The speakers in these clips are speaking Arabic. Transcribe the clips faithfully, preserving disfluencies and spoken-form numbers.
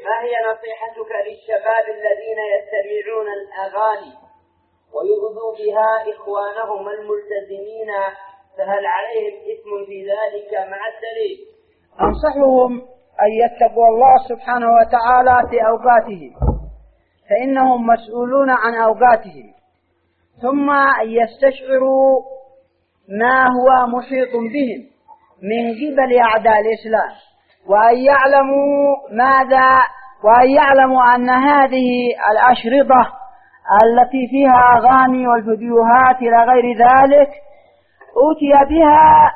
ما هي نصيحتك للشباب الذين يتبعون الأغاني ويؤذوا بها إخوانهم الملتزمين، فهل عليهم إثم في ذلك مع الدليل؟ أنصحهم أن يتقوا الله سبحانه وتعالى في أوقاتهم، فإنهم مسؤولون عن أوقاتهم، ثم أن يستشعروا ما هو محيط بهم من قبل أعداء الإسلام، وأن يعلموا ماذا وأن يعلموا أن هذه الأشرطة التي فيها أغاني والفيديوهات إلى غير ذلك أوتي بها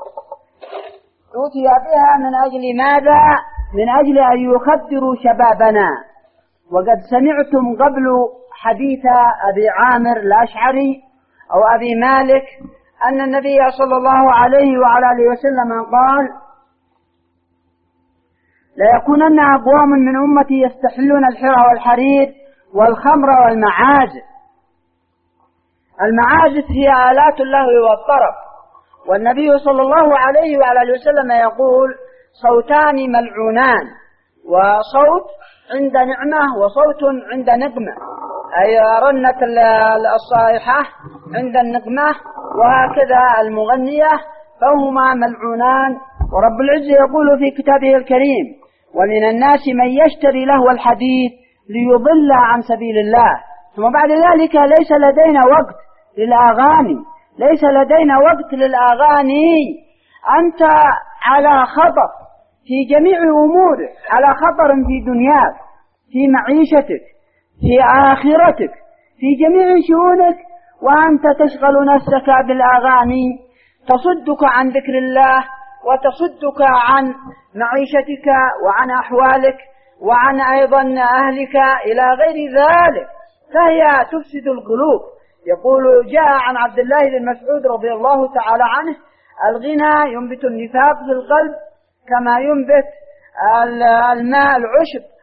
أوتي بها من أجل ماذا؟ من أجل أن يخدروا شبابنا. وقد سمعتم قبل حديث أبي عامر الأشعري أو أبي مالك أن النبي صلى الله عليه وعلى آله وسلم قال: ليكونن أقوام من أمتي يستحلون الحرى والحرير والخمر والمعازف. المعازف هي آلات اللهو والطرب، والنبي صلى الله عليه وعلى آله وسلم يقول: صوتان ملعونان، وصوت عند نعمة وصوت عند نقمة، أي رنة الصائحة عند النقمة وهكذا المغنية، فهما ملعونان. ورب العزة يقول في كتابه الكريم: ومن الناس من يشتري لهو الحديث ليضل عن سبيل الله. ثم بعد ذلك ليس لدينا وقت للأغاني، ليس لدينا وقت للأغاني. أنت على خطر في جميع أمورك، على خطر في دنياك، في معيشتك، في آخرتك، في جميع شؤونك، وأنت تشغل نفسك بالأغاني تصدك عن ذكر الله وتصدك عن معيشتك وعن أحوالك وعن أيضا أهلك إلى غير ذلك، فهي تفسد القلوب. يقول جاء عن عبد الله بن مسعود رضي الله تعالى عنه: الغنى ينبت النفاق في القلب كما ينبت الماء العشب